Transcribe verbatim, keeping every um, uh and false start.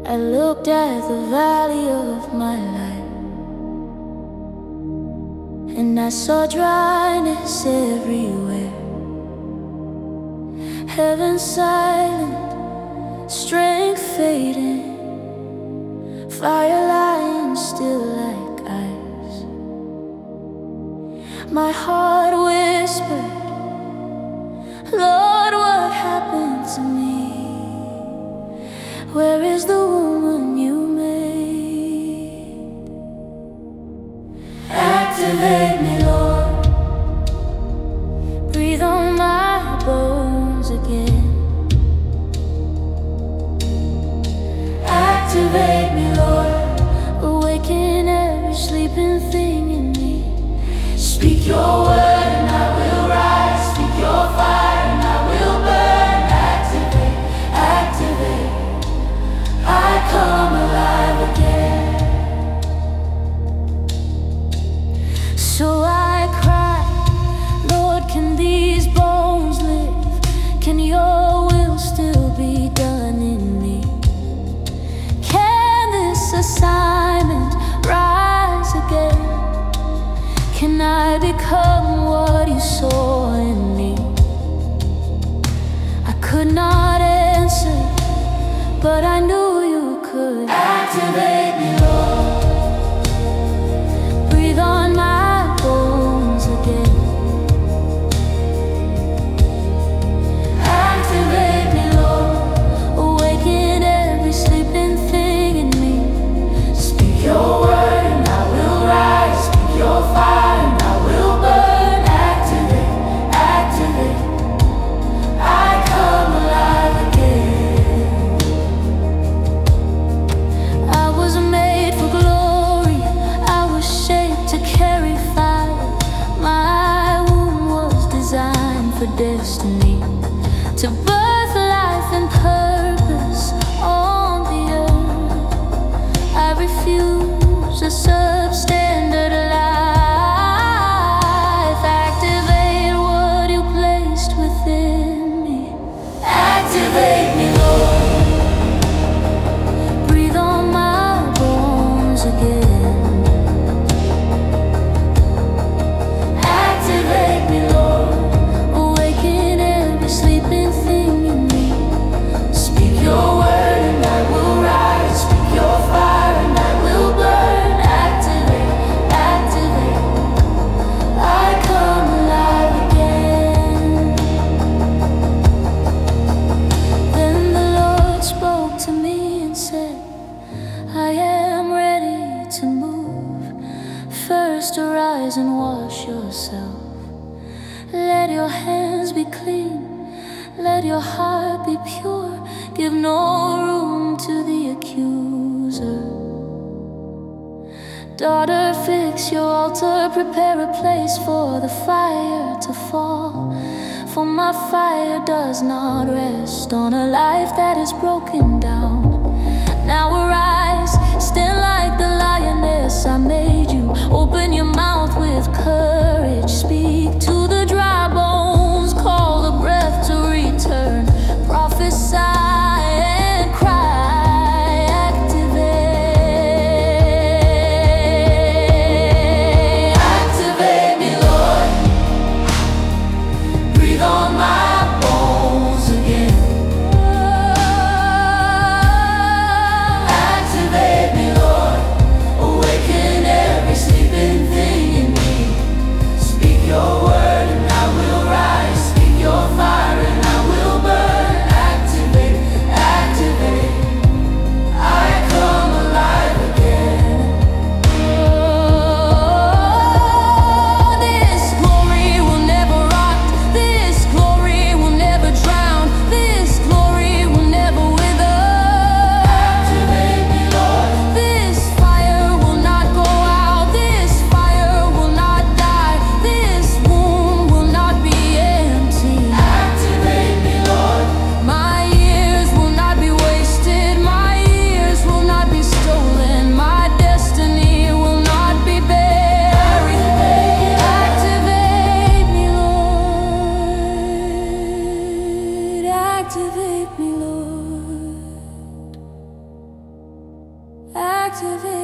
I looked at the valley of my life, and I saw dryness everywhere. Heaven silent, strength fading, fire lying still like ice. My heart whispered, Lord, what happened to me? Where is the woman you made? Activate me, Lord. Breathe on my bones again. Activate me, Lord. Awaken every sleeping thing in me. Speak your word and I will rise. Speak your fire and I will burn. Activate, activate. I come alive again. So I cry, Lord, can these bones live? Can your will still be done in me? Can this assignment rise again? Can I become what you saw in me? I could not answer, but I knew you could. Activate me, Lord. Breathe on my bones again. Activate me, Lord. Awaken every sleeping thing in me. Speak your word and I will rise. Speak your fire and I will burn. Activate, activate. I come alive again. I was made for glory. I was shaped to carry fire. My womb was designed for destiny, to birth life and purpose on the earth. I refuse a substandard life. Activate what you placed within me. Activate me, Lord. Breathe on my bones again. Activate me, Lord. Awaken every sleeping thing in me. Speak your word and I will rise. Speak your fire and I will burn. Activate, activate. I come alive again. Then the Lord spoke to me and said, I am ready to move. First arise and wash yourself. Let your hands be clean. Let your heart be pure. Give no room to the accuser. Daughter, fix your altar. Prepare a place for the fire to fall. For my fire does not rest on a life that is broken down. Now arise, stand like the lioness I made you. Open your mouth with courage. Speak to the dry bones. Call the breath to return. Prophesy and cry. Activate. Activate me, Lord. Breathe on my bones again. activity.